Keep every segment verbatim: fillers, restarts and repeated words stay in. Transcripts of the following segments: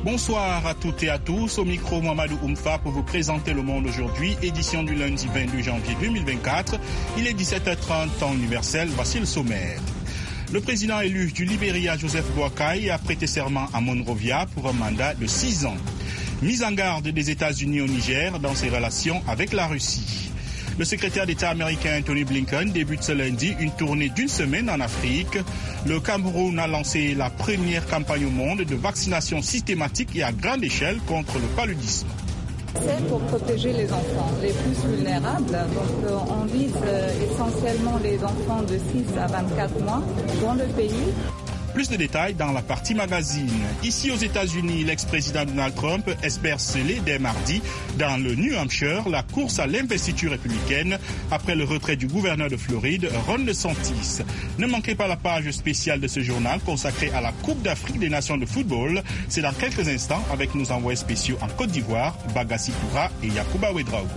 Bonsoir à toutes et à tous. Au micro, Mamadou Oumfa pour vous présenter Le Monde aujourd'hui, édition du lundi vingt-deux janvier deux mille vingt-quatre. Il est dix-sept heures trente, temps universel. Voici le sommaire. Le président élu du Libéria, Joseph Boakai, a prêté serment à Monrovia pour un mandat de six ans. Mise en garde des États-Unis au Niger dans ses relations avec la Russie. Le secrétaire d'État américain Tony Blinken débute ce lundi une tournée d'une semaine en Afrique. Le Cameroun a lancé la première campagne au monde de vaccination systématique et à grande échelle contre le paludisme. C'est pour protéger les enfants les plus vulnérables. Donc euh, on vise euh, essentiellement les enfants de six à vingt-quatre mois dans le pays. Plus de détails dans la partie magazine. Ici aux États-Unis, l'ex-président Donald Trump espère sceller dès mardi dans le New Hampshire la course à l'investiture républicaine après le retrait du gouverneur de Floride, Ron DeSantis. Ne manquez pas la page spéciale de ce journal consacrée à la Coupe d'Afrique des Nations de football. C'est dans quelques instants avec nos envoyés spéciaux en Côte d'Ivoire, Bagassi Koura et Yacouba Ouedraogo.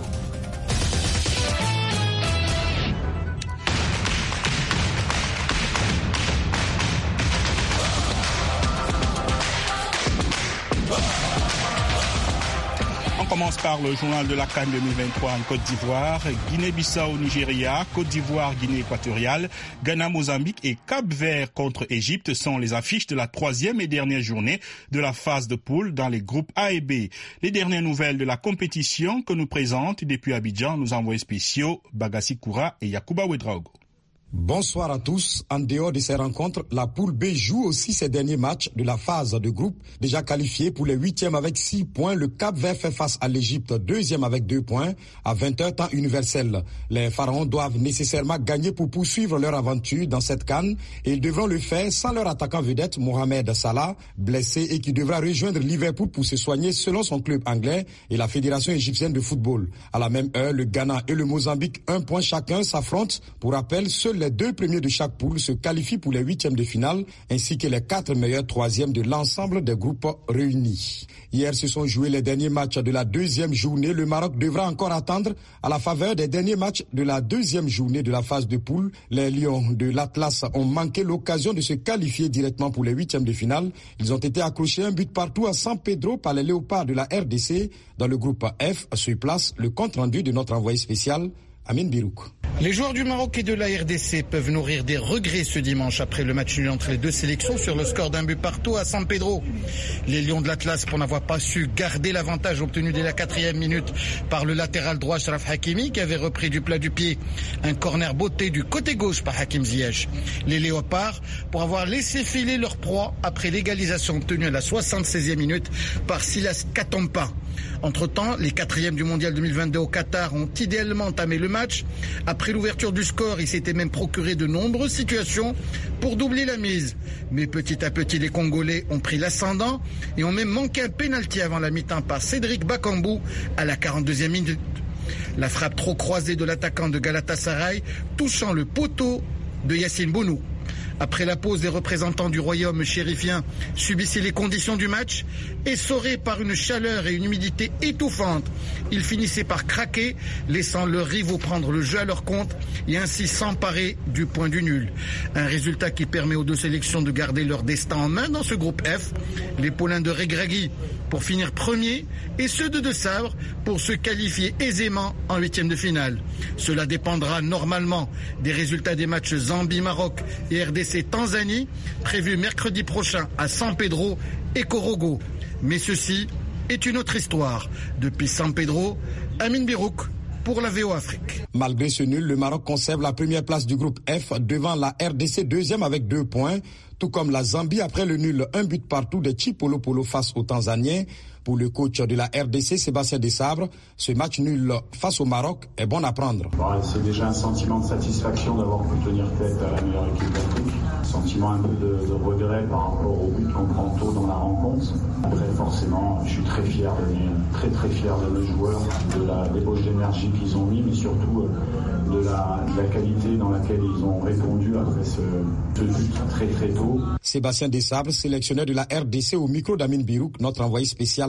On commence par le journal de la CAN deux mille vingt-trois en Côte d'Ivoire, Guinée-Bissau, Nigeria, Côte d'Ivoire, Guinée équatoriale, Ghana, Mozambique et Cap-Vert contre Égypte sont les affiches de la troisième et dernière journée de la phase de poule dans les groupes A et B. Les dernières nouvelles de la compétition que nous présentent depuis Abidjan nos envoyés spéciaux Bagassi Koura et Yacouba Ouedraogo. Bonsoir à tous. En dehors de ces rencontres, la poule B joue aussi ses derniers matchs de la phase de groupe. Déjà qualifié pour les huitièmes avec six points, le Cap-Vert fait face à l'Égypte, deuxième avec deux points, à vingt heures temps universel. Les Pharaons doivent nécessairement gagner pour poursuivre leur aventure dans cette CAN et ils devront le faire sans leur attaquant vedette Mohamed Salah, blessé et qui devra rejoindre Liverpool pour se soigner selon son club anglais et la Fédération égyptienne de football. À la même heure, le Ghana et le Mozambique, un point chacun, s'affrontent. Pour rappel, seuls les deux premiers de chaque poule se qualifient pour les huitièmes de finale, ainsi que les quatre meilleurs troisièmes de l'ensemble des groupes réunis. Hier se sont joués les derniers matchs de la deuxième journée. Le Maroc devra encore attendre à la faveur des derniers matchs de la deuxième journée de la phase de poule. Les Lions de l'Atlas ont manqué l'occasion de se qualifier directement pour les huitièmes de finale. Ils ont été accrochés un but partout à San Pedro par les Léopards de la R D C. Dans le groupe F se place le compte-rendu de notre envoyé spécial, Amin Birouk. Les joueurs du Maroc et de la R D C peuvent nourrir des regrets ce dimanche après le match nul entre les deux sélections sur le score d'un but partout à San Pedro. Les Lions de l'Atlas, pour n'avoir pas su garder l'avantage obtenu dès la quatrième minute par le latéral droit Shraf Hakimi qui avait repris du plat du pied un corner botté du côté gauche par Hakim Ziyech. Les Léopards, pour avoir laissé filer leur proie après l'égalisation obtenue à la soixante-seizième minute par Silas Katompa. Entre-temps, les quatrièmes du mondial deux mille vingt-deux au Qatar ont idéalement entamé le match. Après l'ouverture du score, ils s'étaient même procuré de nombreuses situations pour doubler la mise. Mais petit à petit, les Congolais ont pris l'ascendant et ont même manqué un pénalty avant la mi-temps par Cédric Bakambu à la quarante-deuxième minute. La frappe trop croisée de l'attaquant de Galatasaray touchant le poteau de Yassine Bounou. Après la pause, des représentants du royaume chérifien subissaient les conditions du match. Essorés par une chaleur et une humidité étouffantes, ils finissaient par craquer, laissant leurs rivaux prendre le jeu à leur compte et ainsi s'emparer du point du nul. Un résultat qui permet aux deux sélections de garder leur destin en main dans ce groupe F. Les Paulins de Regragui pour finir premier et ceux de De Sabre pour se qualifier aisément en huitième de finale. Cela dépendra normalement des résultats des matchs Zambie-Maroc et R D C-Tanzanie prévus mercredi prochain à San Pedro et Korogo. Mais ceci est une autre histoire. Depuis San Pedro, Amin Birouk pour la V O Afrique. Malgré ce nul, le Maroc conserve la première place du groupe F devant la R D C deuxième avec deux points, tout comme la Zambie après le nul un but partout de Chipolo Polo face aux Tanzaniens. Pour le coach de la R D C, Sébastien Desabre, ce match nul face au Maroc est bon à prendre. Bon, c'est déjà un sentiment de satisfaction d'avoir pu tenir tête à la meilleure équipe d'Afrique. Sentiment un peu de, de regret par rapport au but qu'on prend tôt dans la rencontre. Après, forcément, je suis très fier de mes, très très fier de nos joueurs, de la débauche d'énergie qu'ils ont mis, mais surtout de la, de la qualité dans laquelle ils ont répondu après ce, ce but très très tôt. Sébastien Desabre, sélectionneur de la R D C au micro d'Amin Birouk, notre envoyé spécial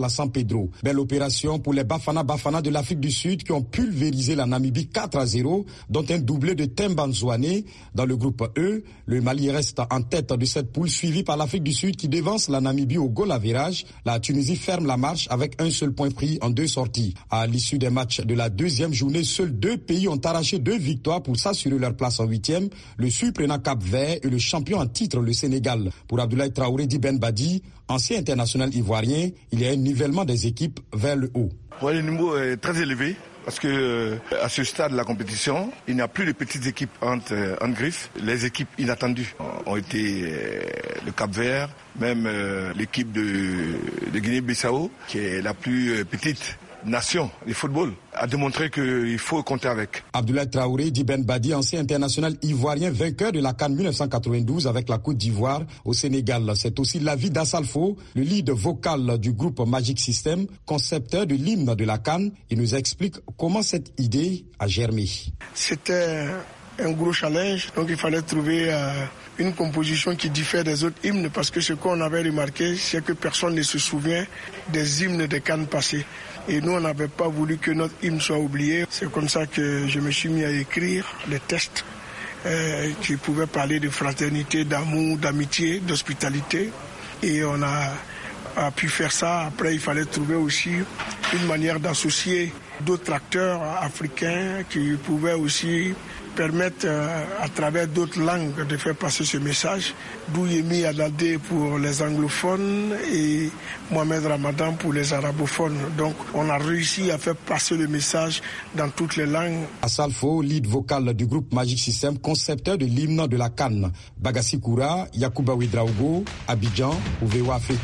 Sénégal à San Pedro. Belle opération pour les Bafana Bafana de l'Afrique du Sud qui ont pulvérisé la Namibie quatre à zéro, dont un doublé de Temba Nzouane. Dans le groupe E, le Mali reste en tête de cette poule, suivi par l'Afrique du Sud qui devance la Namibie au goal average. La Tunisie ferme la marche avec un seul point pris en deux sorties. À l'issue des matchs de la deuxième journée, seuls deux pays ont arraché deux victoires pour s'assurer leur place en huitième, le surprenant Cap-Vert et le champion en titre, le Sénégal. Pour Abdoulaye Traoré Di Ben Badi, ancien international ivoirien, il y a un nivellement des équipes vers le haut. Ouais, le niveau est très élevé. Parce que euh, à ce stade de la compétition, il n'y a plus de petites équipes entre, euh, en griffe. Les équipes inattendues ont été euh, le Cap-Vert, même euh, l'équipe de, de Guinée-Bissau, qui est la plus euh, petite nation du football, a démontré qu'il faut compter avec. Abdoulaye Traoré Di Ben Badi, ancien international ivoirien, vainqueur de la CAN dix-neuf cent quatre-vingt-douze avec la Côte d'Ivoire au Sénégal. C'est aussi l'avis d'Assalfo, le lead vocal du groupe Magic System, concepteur de l'hymne de la CAN. Il nous explique comment cette idée a germé. C'était un gros challenge, donc il fallait trouver euh, une composition qui diffère des autres hymnes, parce que ce qu'on avait remarqué, c'est que personne ne se souvient des hymnes des CAN passés. Et nous, on n'avait pas voulu que notre hymne soit oublié. C'est comme ça que je me suis mis à écrire les textes euh, qui pouvaient parler de fraternité, d'amour, d'amitié, d'hospitalité. Et on a, a pu faire ça. Après, il fallait trouver aussi une manière d'associer d'autres acteurs africains qui pouvaient aussi permettre euh, à travers d'autres langues de faire passer ce message. Douyemi Adadé pour les anglophones et Mohamed Ramadan pour les arabophones. Donc on a réussi à faire passer le message dans toutes les langues. Assalfo, lead vocal du groupe Magic System, concepteur de l'hymne de la CAN. Bagassi Koura, Yacouba Ouedraogo, Abidjan, V O A Afrique.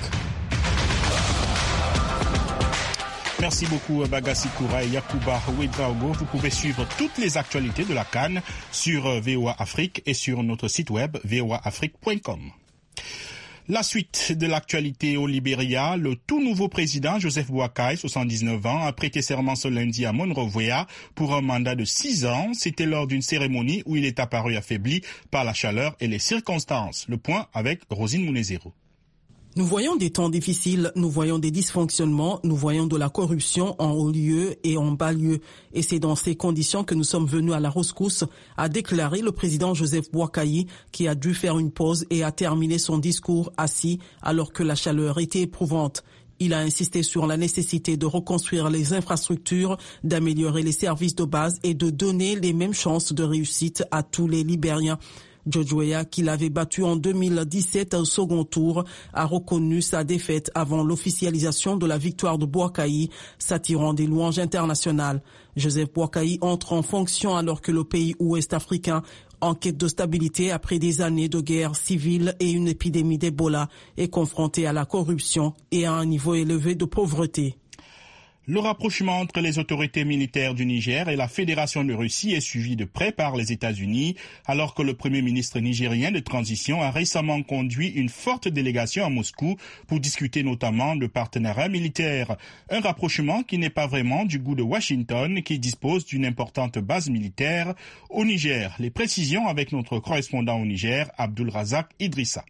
Merci beaucoup Bagassi Koura et Yacouba Ouedraogo. Vous pouvez suivre toutes les actualités de la CAN sur V O A Afrique et sur notre site web v o a afrique point com. La suite de l'actualité au Libéria, le tout nouveau président Joseph Boakai, soixante-dix-neuf ans, a prêté serment ce lundi à Monrovia pour un mandat de six ans. C'était lors d'une cérémonie où il est apparu affaibli par la chaleur et les circonstances. Le point avec Rosine Mounezero. Nous voyons des temps difficiles, nous voyons des dysfonctionnements, nous voyons de la corruption en haut lieu et en bas lieu. Et c'est dans ces conditions que nous sommes venus à la rescousse, a déclaré le président Joseph Boakai, qui a dû faire une pause et a terminé son discours assis alors que la chaleur était éprouvante. Il a insisté sur la nécessité de reconstruire les infrastructures, d'améliorer les services de base et de donner les mêmes chances de réussite à tous les Libériens. George Weah, qui l'avait battu en deux mille dix-sept au second tour, a reconnu sa défaite avant l'officialisation de la victoire de Boakai, s'attirant des louanges internationales. Joseph Boakai entre en fonction alors que le pays ouest-africain, en quête de stabilité après des années de guerre civile et une épidémie d'Ebola, est confronté à la corruption et à un niveau élevé de pauvreté. Le rapprochement entre les autorités militaires du Niger et la Fédération de Russie est suivi de près par les États-Unis, alors que le Premier ministre nigérien de transition a récemment conduit une forte délégation à Moscou pour discuter notamment de partenariat militaire. Un rapprochement qui n'est pas vraiment du goût de Washington, qui dispose d'une importante base militaire au Niger. Les précisions avec notre correspondant au Niger, Abdul Razak Idrissa.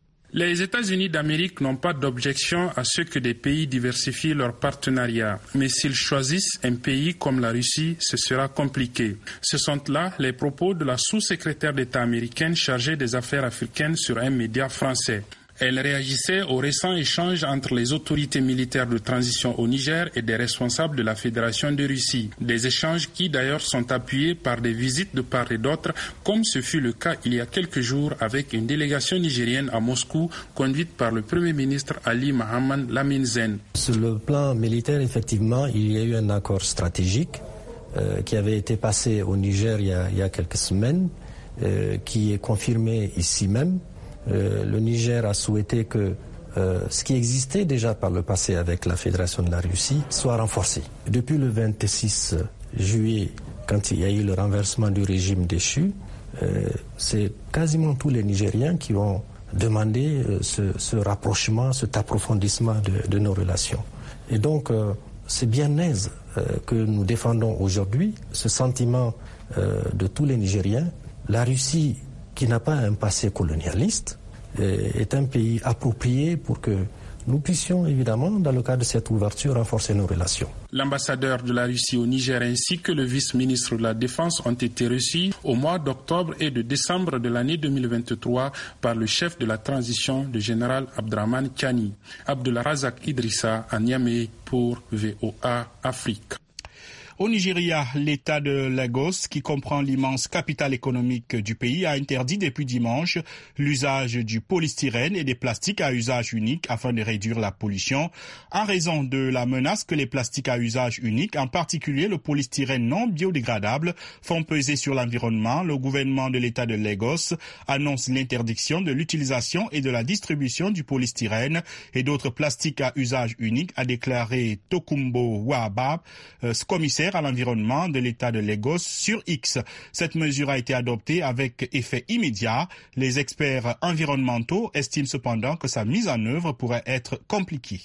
Les États-Unis d'Amérique n'ont pas d'objection à ce que des pays diversifient leurs partenariats. Mais s'ils choisissent un pays comme la Russie, ce sera compliqué. Ce sont là les propos de la sous-secrétaire d'État américaine chargée des affaires africaines sur un média français. Elle réagissait aux récents échanges entre les autorités militaires de transition au Niger et des responsables de la Fédération de Russie. Des échanges qui d'ailleurs sont appuyés par des visites de part et d'autre, comme ce fut le cas il y a quelques jours avec une délégation nigérienne à Moscou conduite par le Premier ministre Ali Mohamed Lamine Zen. Sur le plan militaire, effectivement, il y a eu un accord stratégique euh, qui avait été passé au Niger il y a, il y a quelques semaines, euh, qui est confirmé ici même. Euh, le Niger a souhaité que euh, ce qui existait déjà par le passé avec la Fédération de la Russie soit renforcé. Depuis le vingt-six juillet, quand il y a eu le renversement du régime déchu, euh, c'est quasiment tous les Nigériens qui ont demandé euh, ce, ce rapprochement, cet approfondissement de, de nos relations. Et donc, euh, c'est bien aise euh, que nous défendons aujourd'hui ce sentiment euh, de tous les Nigériens. La Russie, qui n'a pas un passé colonialiste, est un pays approprié pour que nous puissions évidemment, dans le cadre de cette ouverture, renforcer nos relations. L'ambassadeur de la Russie au Niger ainsi que le vice-ministre de la Défense ont été reçus au mois d'octobre et de décembre de l'année deux mille vingt-trois par le chef de la transition, le général Abdrahmane Tiani. Abdulrazak Idrissa à Niamey pour V O A Afrique. Au Nigeria, l'État de Lagos, qui comprend l'immense capitale économique du pays, a interdit depuis dimanche l'usage du polystyrène et des plastiques à usage unique afin de réduire la pollution, en raison de la menace que les plastiques à usage unique, en particulier le polystyrène non biodégradable, font peser sur l'environnement. Le gouvernement de l'État de Lagos annonce l'interdiction de l'utilisation et de la distribution du polystyrène et d'autres plastiques à usage unique, a déclaré Tokumbo Wahaba, euh, commissaire à l'environnement de l'État de Lagos sur X. Cette mesure a été adoptée avec effet immédiat. Les experts environnementaux estiment cependant que sa mise en œuvre pourrait être compliquée.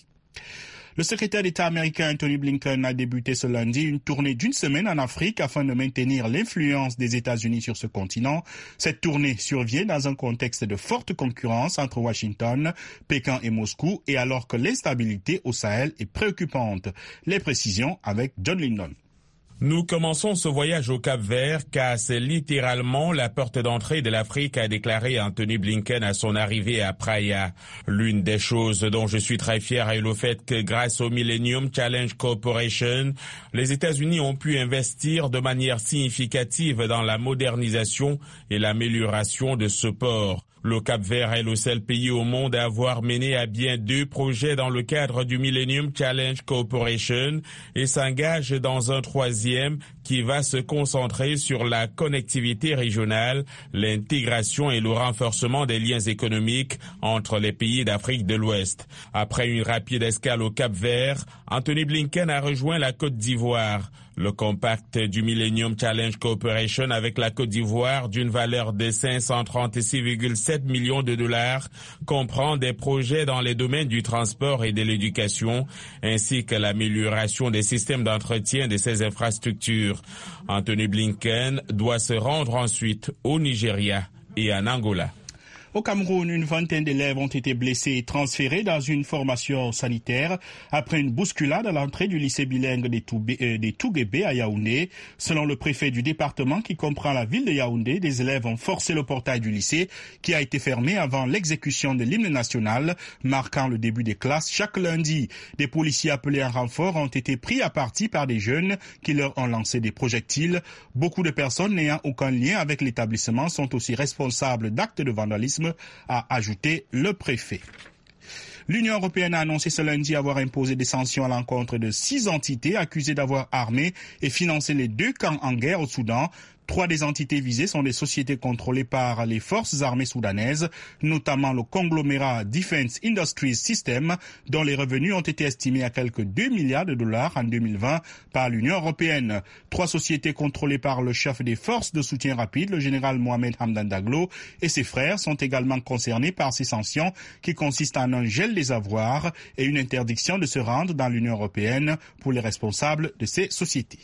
Le secrétaire d'État américain Anthony Blinken a débuté ce lundi une tournée d'une semaine en Afrique afin de maintenir l'influence des États-Unis sur ce continent. Cette tournée survient dans un contexte de forte concurrence entre Washington, Pékin et Moscou, et alors que l'instabilité au Sahel est préoccupante. Les précisions avec John Lindon. Nous commençons ce voyage au Cap-Vert car c'est littéralement la porte d'entrée de l'Afrique, a déclaré Anthony Blinken à son arrivée à Praia. L'une des choses dont je suis très fier est le fait que grâce au Millennium Challenge Corporation, les États-Unis ont pu investir de manière significative dans la modernisation et l'amélioration de ce port. Le Cap-Vert est le seul pays au monde à avoir mené à bien deux projets dans le cadre du Millennium Challenge Corporation et s'engage dans un troisième qui va se concentrer sur la connectivité régionale, l'intégration et le renforcement des liens économiques entre les pays d'Afrique de l'Ouest. Après une rapide escale au Cap-Vert, Anthony Blinken a rejoint la Côte d'Ivoire. Le compact du Millennium Challenge Corporation avec la Côte d'Ivoire d'une valeur de cinq cent trente-six virgule sept millions de dollars comprend des projets dans les domaines du transport et de l'éducation ainsi que l'amélioration des systèmes d'entretien de ces infrastructures. Anthony Blinken doit se rendre ensuite au Nigeria et en Angola. Au Cameroun, une vingtaine d'élèves ont été blessés et transférés dans une formation sanitaire après une bousculade à l'entrée du lycée bilingue des, Toubé, euh, des Touguébé à Yaoundé. Selon le préfet du département qui comprend la ville de Yaoundé, des élèves ont forcé le portail du lycée qui a été fermé avant l'exécution de l'hymne national, marquant le début des classes chaque lundi. Des policiers appelés en renfort ont été pris à partie par des jeunes qui leur ont lancé des projectiles. Beaucoup de personnes n'ayant aucun lien avec l'établissement sont aussi responsables d'actes de vandalisme, a ajouté le préfet. L'Union européenne a annoncé ce lundi avoir imposé des sanctions à l'encontre de six entités accusées d'avoir armé et financé les deux camps en guerre au Soudan. Trois des entités visées sont des sociétés contrôlées par les forces armées soudanaises, notamment le conglomérat Defense Industries System, dont les revenus ont été estimés à quelques deux milliards de dollars en deux mille vingt par l'Union européenne. Trois sociétés contrôlées par le chef des forces de soutien rapide, le général Mohamed Hamdan Daglo, et ses frères sont également concernés par ces sanctions qui consistent en un gel des avoirs et une interdiction de se rendre dans l'Union européenne pour les responsables de ces sociétés.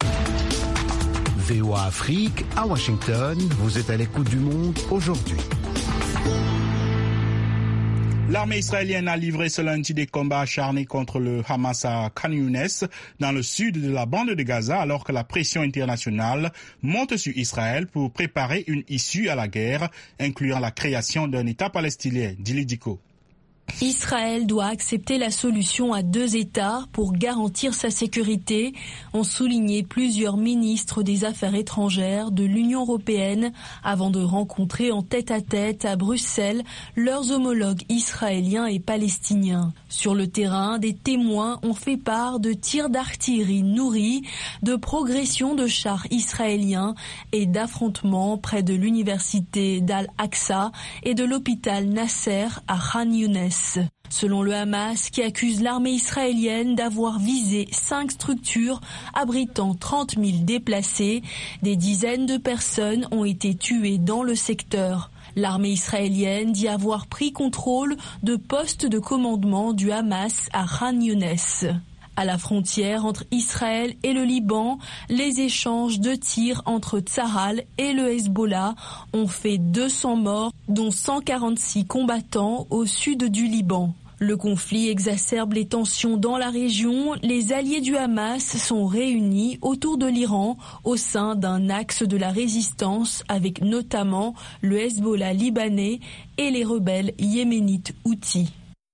V O A Afrique, à Washington, vous êtes à l'écoute du monde aujourd'hui. L'armée israélienne a livré ce lundi des combats acharnés contre le Hamas à Khan Younes, dans le sud de la bande de Gaza, alors que la pression internationale monte sur Israël pour préparer une issue à la guerre, incluant la création d'un État palestinien. Dili Diko. Israël doit accepter la solution à deux États pour garantir sa sécurité, ont souligné plusieurs ministres des Affaires étrangères de l'Union européenne avant de rencontrer en tête-à-tête à Bruxelles leurs homologues israéliens et palestiniens. Sur le terrain, des témoins ont fait part de tirs d'artillerie nourris, de progression de chars israéliens et d'affrontements près de l'université d'Al-Aqsa et de l'hôpital Nasser à Khan Younes. Selon le Hamas, qui accuse l'armée israélienne d'avoir visé cinq structures abritant trente mille déplacés, des dizaines de personnes ont été tuées dans le secteur. L'armée israélienne dit avoir pris contrôle de postes de commandement du Hamas à Khan Younes. À la frontière entre Israël et le Liban, les échanges de tirs entre Tsahal et le Hezbollah ont fait deux cents morts, dont cent quarante-six combattants au sud du Liban. Le conflit exacerbe les tensions dans la région. Les alliés du Hamas sont réunis autour de l'Iran au sein d'un axe de la résistance avec notamment le Hezbollah libanais et les rebelles yéménites houthis.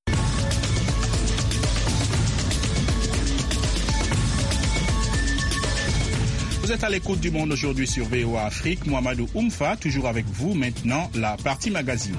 Vous êtes à l'écoute du Monde aujourd'hui sur V O A Afrique. Mohamedou Oumfa, toujours avec vous. Maintenant, la partie magazine.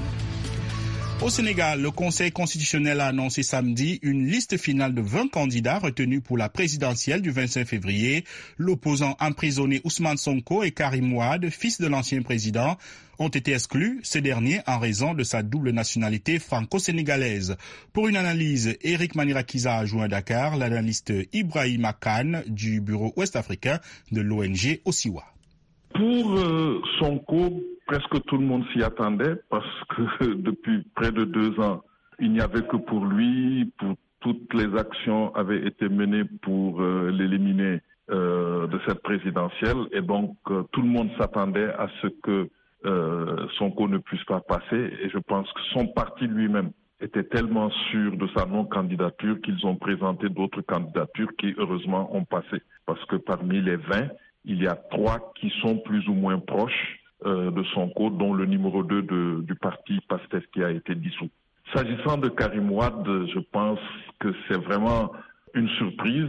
Au Sénégal, le Conseil constitutionnel a annoncé samedi une liste finale de vingt candidats retenus pour la présidentielle du vingt-cinq février. L'opposant emprisonné Ousmane Sonko et Karim Wade, fils de l'ancien président, ont été exclus, ces derniers en raison de sa double nationalité franco-sénégalaise. Pour une analyse, Eric Manirakiza a joint à Dakar l'analyste Ibrahima Khan du bureau ouest-africain de l'O N G Osiwa. Pour euh, Sonko, presque tout le monde s'y attendait parce que depuis près de deux ans, il n'y avait que pour lui, pour toutes les actions avaient été menées pour euh, l'éliminer euh, de cette présidentielle et donc euh, tout le monde s'attendait à ce que euh, Sonko ne puisse pas passer et je pense que son parti lui-même était tellement sûr de sa non-candidature qu'ils ont présenté d'autres candidatures qui heureusement ont passé parce que parmi les vingt, il y a trois qui sont plus ou moins proches euh, de Sonko, dont le numéro deux de, du parti PASTEF qui a été dissous. S'agissant de Karim Wade, je pense que c'est vraiment une surprise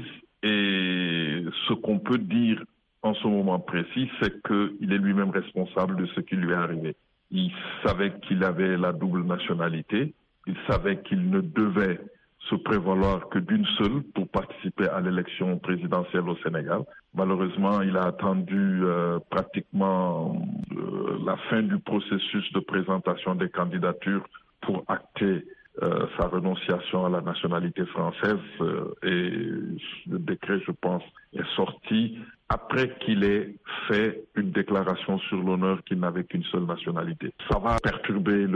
et ce qu'on peut dire en ce moment précis, c'est qu'il est lui-même responsable de ce qui lui est arrivé. Il savait qu'il avait la double nationalité, il savait qu'il ne devait se prévaloir que d'une seule pour participer à l'élection présidentielle au Sénégal. Malheureusement, il a attendu euh, pratiquement euh, la fin du processus de présentation des candidatures pour acter euh, sa renonciation à la nationalité française euh, et le décret, je pense, est sorti après qu'il ait fait une déclaration sur l'honneur qu'il n'avait qu'une seule nationalité. Ça va perturber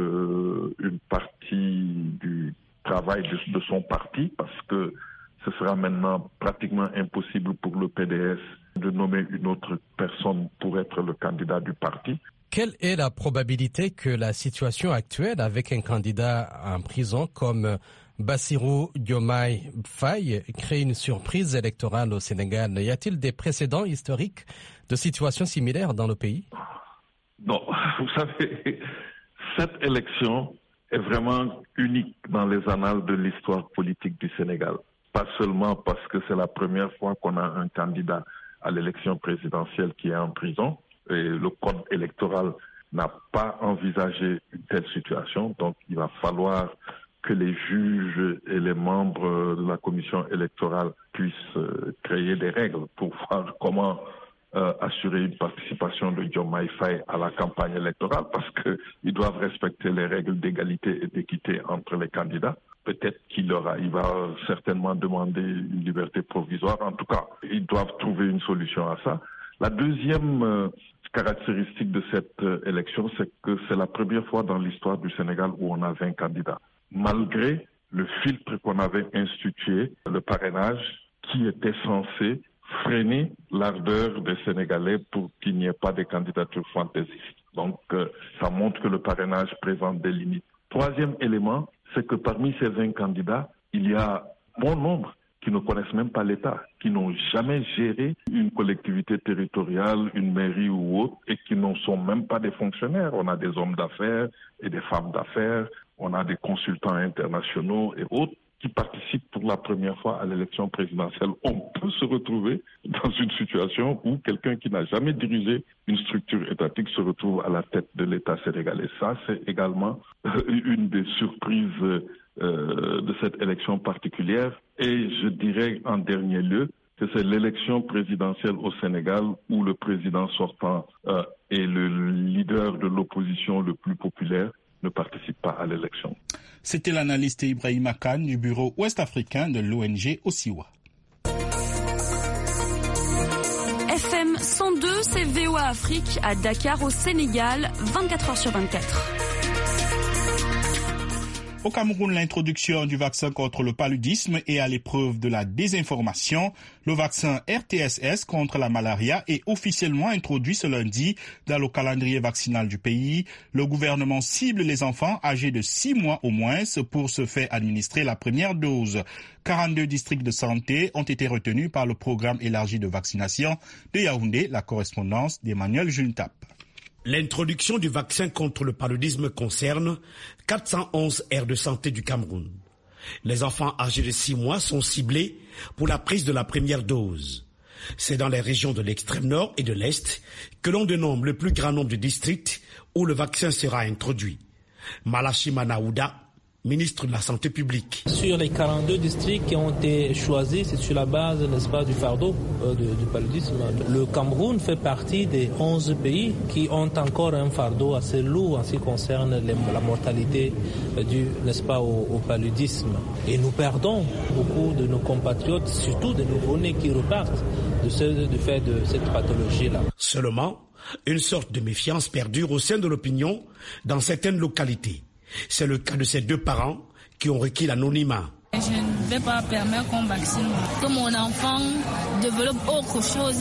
le, une partie du travail de, de son parti parce que ce sera maintenant pratiquement impossible pour le P D S de nommer une autre personne pour être le candidat du parti. Quelle est la probabilité que la situation actuelle avec un candidat en prison comme Bassirou Diomaye Faye crée une surprise électorale au Sénégal? Y a-t-il des précédents historiques de situations similaires dans le pays? Non, vous savez, cette élection est vraiment unique dans les annales de l'histoire politique du Sénégal. Pas seulement parce que c'est la première fois qu'on a un candidat à l'élection présidentielle qui est en prison, et le code électoral n'a pas envisagé une telle situation, donc il va falloir que les juges et les membres de la commission électorale puissent créer des règles pour voir comment Euh, assurer une participation de Diomaye Faye à la campagne électorale parce qu'ils doivent respecter les règles d'égalité et d'équité entre les candidats. Peut-être qu'il aura, il va certainement demander une liberté provisoire. En tout cas, ils doivent trouver une solution à ça. La deuxième euh, caractéristique de cette euh, élection, c'est que c'est la première fois dans l'histoire du Sénégal où on a vingt candidats. Malgré le filtre qu'on avait institué, le parrainage, qui était censé freiner l'ardeur des Sénégalais pour qu'il n'y ait pas de candidatures fantaisistes. Donc, euh, ça montre que le parrainage présente des limites. Troisième élément, c'est que parmi ces vingt candidats, il y a bon nombre qui ne connaissent même pas l'État, qui n'ont jamais géré une collectivité territoriale, une mairie ou autre, et qui ne sont même pas des fonctionnaires. On a des hommes d'affaires et des femmes d'affaires, on a des consultants internationaux et autres qui participent pour la première fois à l'élection présidentielle. On peut se retrouver dans une situation où quelqu'un qui n'a jamais dirigé une structure étatique se retrouve à la tête de l'État sénégalais. Ça, c'est également une des surprises euh, de cette élection particulière. Et je dirais en dernier lieu que c'est l'élection présidentielle au Sénégal où le président sortant euh, et le leader de l'opposition le plus populaire ne participe pas à l'élection. C'était l'analyste Ibrahima Khan du bureau ouest-africain de l'O N G Osiwa. F M cent deux, c'est V O A Afrique à Dakar au Sénégal, vingt-quatre heures sur vingt-quatre. Au Cameroun, l'introduction du vaccin contre le paludisme est à l'épreuve de la désinformation. Le vaccin R T S S contre la malaria est officiellement introduit ce lundi dans le calendrier vaccinal du pays. Le gouvernement cible les enfants âgés de six mois au moins pour se faire administrer la première dose. quarante-deux districts de santé ont été retenus par le programme élargi de vaccination de Yaoundé, la correspondance d'Emmanuel Juntap. L'introduction du vaccin contre le paludisme concerne quatre cent onze aires de santé du Cameroun. Les enfants âgés de six mois sont ciblés pour la prise de la première dose. C'est dans les régions de l'extrême nord et de l'est que l'on dénombre le plus grand nombre de districts où le vaccin sera introduit. Malachi Manaouda, ministre de la Santé publique. Sur les quarante-deux districts qui ont été choisis, c'est sur la base, n'est-ce pas, du fardeau euh, de, du paludisme. Le Cameroun fait partie des onze pays qui ont encore un fardeau assez lourd en ce qui concerne les, la mortalité euh, due, n'est-ce pas, au, au paludisme. Et nous perdons beaucoup de nos compatriotes, surtout des nouveau-nés qui repartent de ce, du fait de cette pathologie-là. Seulement, une sorte de méfiance perdure au sein de l'opinion dans certaines localités. C'est le cas de ces deux parents qui ont requis l'anonymat. Je ne vais pas permettre qu'on vaccine, que mon enfant développe autre chose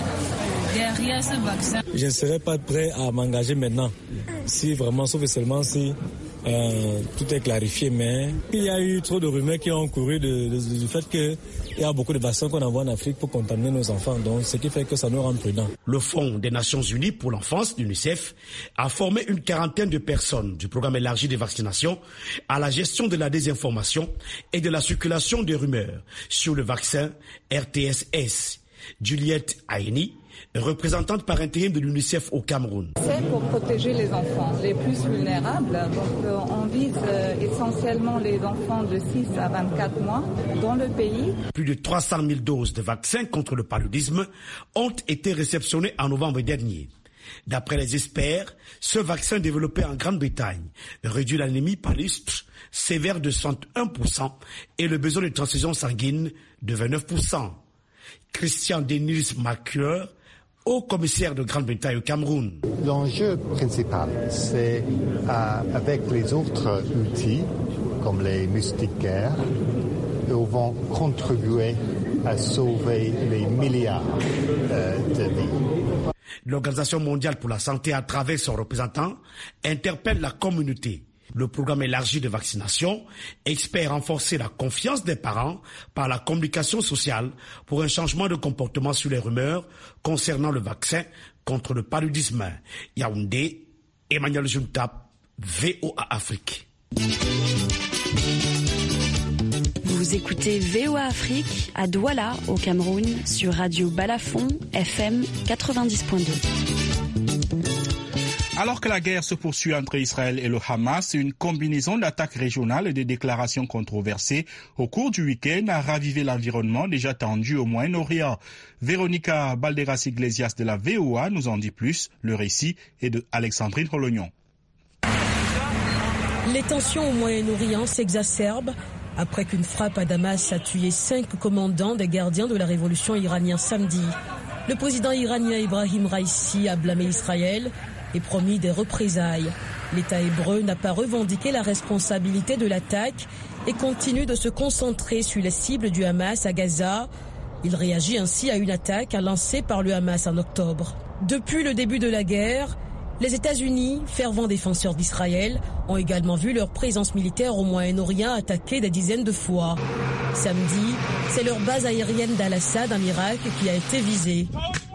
derrière ce vaccin. Je ne serai pas prêt à m'engager maintenant, si vraiment, sauf et seulement si euh, tout est clarifié. Mais il y a eu trop de rumeurs qui ont couru de, de, de, du fait qu'il y a beaucoup de vaccins qu'on envoie en Afrique pour contaminer nos enfants. Donc, ce qui fait que ça nous rend prudents. Le Fonds des Nations Unies pour l'enfance, l'UNICEF, a formé une quarantaine de personnes du programme élargi de vaccination à la gestion de la désinformation et de la circulation des rumeurs sur le vaccin R T S S. Juliette Aini, représentante par intérim de l'UNICEF au Cameroun. C'est pour protéger les enfants les plus vulnérables. Donc euh, on vise euh, essentiellement les enfants de six à vingt-quatre mois dans le pays. Plus de trois cent mille doses de vaccins contre le paludisme ont été réceptionnées en novembre dernier. D'après les experts, ce vaccin développé en Grande-Bretagne réduit l'anémie palustre sévère de soixante et un pour cent et le besoin de transfusion sanguine de vingt-neuf pour cent. Christian Denis Macure, haut commissaire de Grande-Bretagne au Cameroun. L'enjeu principal, c'est euh, avec les autres outils, comme les moustiquaires, ils vont contribuer à sauver les milliards euh, de vies. L'Organisation mondiale pour la santé, à travers son représentant, interpelle la communauté. Le programme élargi de vaccination espère renforcer la confiance des parents par la communication sociale pour un changement de comportement sur les rumeurs concernant le vaccin contre le paludisme. Yaoundé, Emmanuel Juntap, V O A Afrique. Vous écoutez V O A Afrique à Douala, au Cameroun, sur Radio Balafon, F M quatre-vingt-dix point deux. Alors que la guerre se poursuit entre Israël et le Hamas, une combinaison d'attaques régionales et de déclarations controversées au cours du week-end a ravivé l'environnement déjà tendu au Moyen-Orient. Véronica Balderas-Iglesias de la V O A nous en dit plus. Le récit est de Alexandrine Rolognon. Les tensions au Moyen-Orient s'exacerbent après qu'une frappe à Damas a tué cinq commandants des gardiens de la révolution iranienne samedi. Le président iranien Ibrahim Raïssi a blâmé Israël et promis des représailles. L'État hébreu n'a pas revendiqué la responsabilité de l'attaque et continue de se concentrer sur les cibles du Hamas à Gaza. Il réagit ainsi à une attaque lancée par le Hamas en octobre. Depuis le début de la guerre, les États-Unis, fervents défenseurs d'Israël, ont également vu leur présence militaire au Moyen-Orient attaquée des dizaines de fois. Samedi, c'est leur base aérienne d'Al-Assad en Irak qui a été visée.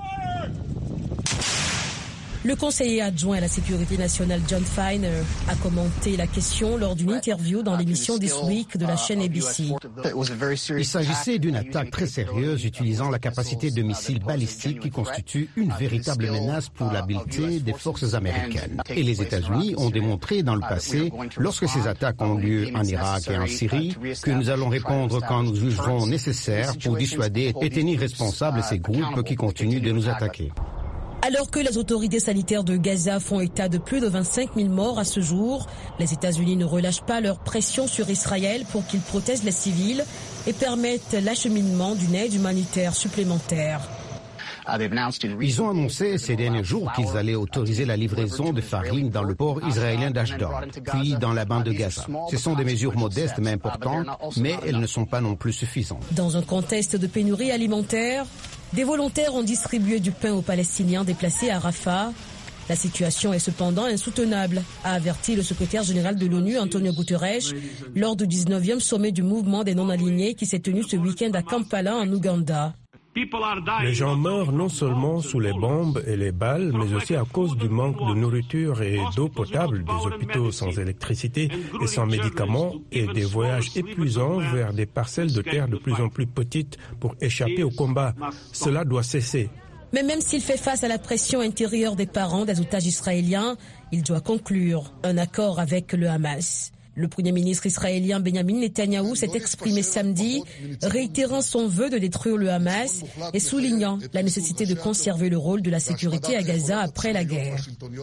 Le conseiller adjoint à la sécurité nationale John Feiner a commenté la question lors d'une interview dans l'émission This Week de la chaîne A B C. Il s'agissait d'une attaque très sérieuse utilisant la capacité de missiles balistiques qui constitue une véritable menace pour l'habileté des forces américaines. Et les États-Unis ont démontré dans le passé, lorsque ces attaques ont lieu en Irak et en Syrie, que nous allons répondre quand nous jugerons nécessaire pour dissuader et tenir responsables ces groupes qui continuent de nous attaquer. Alors que les autorités sanitaires de Gaza font état de plus de vingt-cinq mille morts à ce jour, les États-Unis ne relâchent pas leur pression sur Israël pour qu'il protège les civils et permette l'acheminement d'une aide humanitaire supplémentaire. Ils ont annoncé ces derniers jours qu'ils allaient autoriser la livraison de farine dans le port israélien d'Ashdod, puis dans la bande de Gaza. Ce sont des mesures modestes mais importantes, mais elles ne sont pas non plus suffisantes. Dans un contexte de pénurie alimentaire, des volontaires ont distribué du pain aux Palestiniens déplacés à Rafah. La situation est cependant insoutenable, a averti le secrétaire général de l'ONU, Antonio Guterres, lors du dix-neuvième sommet du mouvement des non-alignés qui s'est tenu ce week-end à Kampala, en Ouganda. Les gens meurent non seulement sous les bombes et les balles, mais aussi à cause du manque de nourriture et d'eau potable, des hôpitaux sans électricité et sans médicaments, et des voyages épuisants vers des parcelles de terre de plus en plus petites pour échapper au combat. Cela doit cesser. Mais même s'il fait face à la pression intérieure des parents des otages israéliens, il doit conclure un accord avec le Hamas. Le Premier ministre israélien Benjamin Netanyahou s'est exprimé samedi, réitérant son vœu de détruire le Hamas et soulignant la nécessité de conserver le rôle de la sécurité à Gaza après la guerre.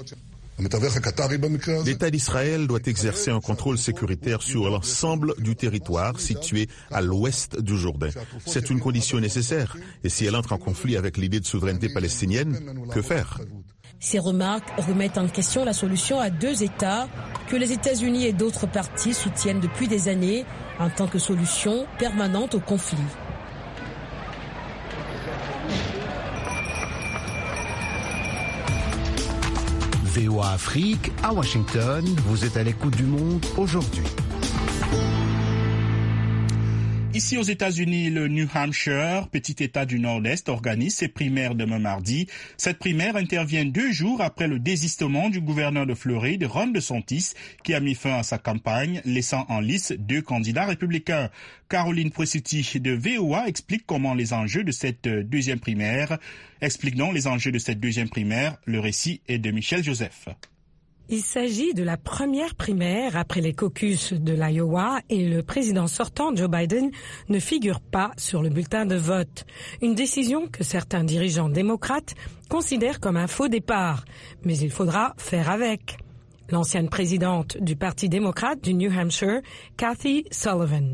L'État d'Israël doit exercer un contrôle sécuritaire sur l'ensemble du territoire situé à l'ouest du Jourdain. C'est une condition nécessaire. Et si elle entre en conflit avec l'idée de souveraineté palestinienne, que faire ? Ces remarques remettent en question la solution à deux États que les États-Unis et d'autres partis soutiennent depuis des années en tant que solution permanente au conflit. V O A Afrique, à Washington, vous êtes à l'écoute du monde aujourd'hui. Ici aux États-Unis, le New Hampshire, petit État du Nord-Est, organise ses primaires demain mardi. Cette primaire intervient deux jours après le désistement du gouverneur de Floride, Ron DeSantis, qui a mis fin à sa campagne, laissant en lice deux candidats républicains. Caroline Presutti de V O A explique comment les enjeux de cette deuxième primaire. Explique donc les enjeux de cette deuxième primaire. Le récit est de Michel Joseph. Il s'agit de la première primaire après les caucus de l'Iowa et le président sortant Joe Biden ne figure pas sur le bulletin de vote. Une décision que certains dirigeants démocrates considèrent comme un faux départ. Mais il faudra faire avec. L'ancienne présidente du Parti démocrate du New Hampshire, Kathy Sullivan.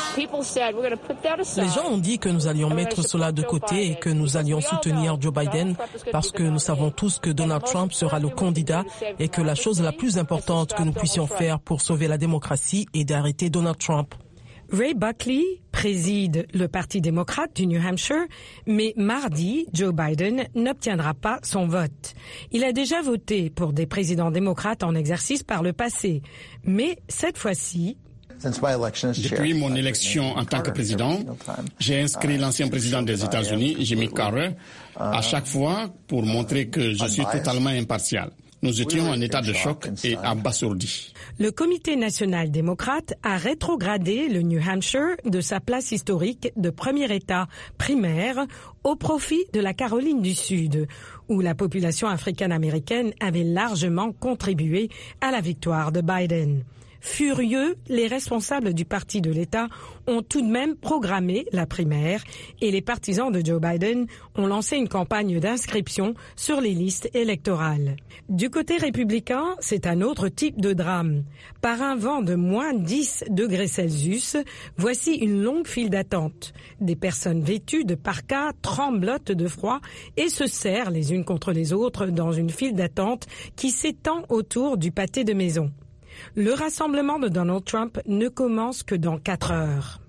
Les gens ont dit que nous allions mettre cela de côté et que nous allions soutenir Joe Biden parce que nous savons tous que Donald Trump sera le candidat et que la chose la plus importante que nous puissions faire pour sauver la démocratie est d'arrêter Donald Trump. Ray Buckley préside le Parti démocrate du New Hampshire, mais mardi, Joe Biden n'obtiendra pas son vote. Il a déjà voté pour des présidents démocrates en exercice par le passé, mais cette fois-ci... Depuis mon élection en tant que président, j'ai inscrit l'ancien président des États-Unis, Jimmy Carter, à chaque fois pour montrer que je suis totalement impartial. Nous étions en état de choc et abasourdis. Le Comité national démocrate a rétrogradé le New Hampshire de sa place historique de premier État primaire au profit de la Caroline du Sud, où la population africaine-américaine avait largement contribué à la victoire de Biden. Furieux, les responsables du parti de l'État ont tout de même programmé la primaire et les partisans de Joe Biden ont lancé une campagne d'inscription sur les listes électorales. Du côté républicain, c'est un autre type de drame. Par un vent de moins dix degrés Celsius, voici une longue file d'attente. Des personnes vêtues de parkas tremblotent de froid et se serrent les unes contre les autres dans une file d'attente qui s'étend autour du pâté de maison. Le rassemblement de Donald Trump ne commence que dans quatre heures.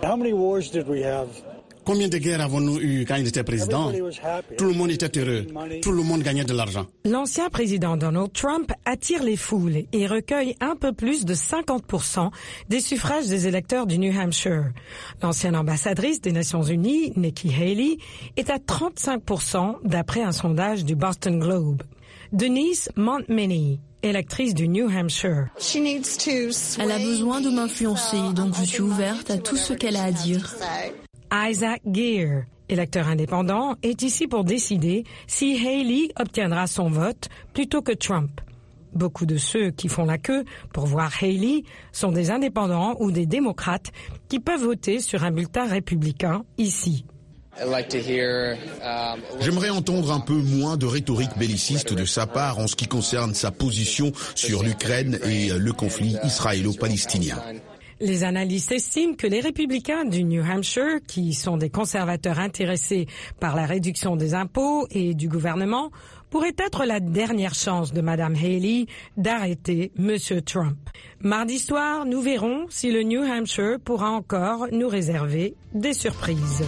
Combien de guerres avons-nous eu quand il était président? Tout le monde était heureux. Tout le monde gagnait de l'argent. L'ancien président Donald Trump attire les foules et recueille un peu plus de cinquante pour cent des suffrages des électeurs du New Hampshire. L'ancienne ambassadrice des Nations Unies, Nikki Haley, est à trente-cinq pour cent d'après un sondage du Boston Globe. Denise Montminy, électrice du New Hampshire. Elle a besoin de m'influencer, donc je suis ouverte à tout ce qu'elle a à dire. Isaac Geer, électeur indépendant, est ici pour décider si Haley obtiendra son vote plutôt que Trump. Beaucoup de ceux qui font la queue pour voir Haley sont des indépendants ou des démocrates qui peuvent voter sur un bulletin républicain ici. J'aimerais entendre un peu moins de rhétorique belliciste de sa part en ce qui concerne sa position sur l'Ukraine et le conflit israélo-palestinien. Les analystes estiment que les républicains du New Hampshire, qui sont des conservateurs intéressés par la réduction des impôts et du gouvernement, pourrait être la dernière chance de Mme Haley d'arrêter M. Trump. Mardi soir, nous verrons si le New Hampshire pourra encore nous réserver des surprises.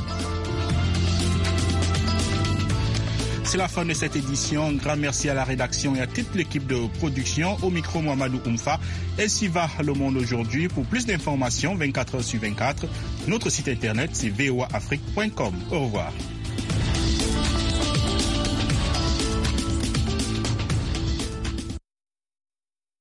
C'est la fin de cette édition. Grand merci à la rédaction et à toute l'équipe de production. Au micro, Mohamedou Oumfa. Ainsi va le monde aujourd'hui. Pour plus d'informations, vingt-quatre heures sur vingt-quatre, notre site internet c'est v o a afrique point com. Au revoir.